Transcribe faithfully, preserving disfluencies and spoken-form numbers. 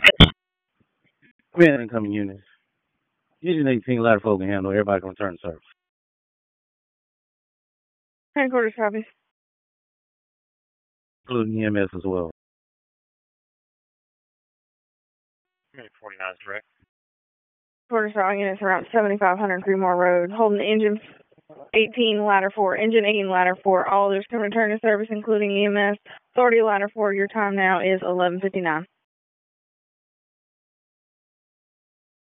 Man, incoming units. Engine eighteen ladder folk can handle. Everybody can return to service. Headquarters copy. Including E M S as well. forty-nine is direct. Quarter strong units around seventy-five hundred Greenmore Road. Holding engine eighteen, ladder four. Engine eighteen, ladder four. All others can return to service, including E M S. Authority ladder four. Your time now is eleven fifty-nine.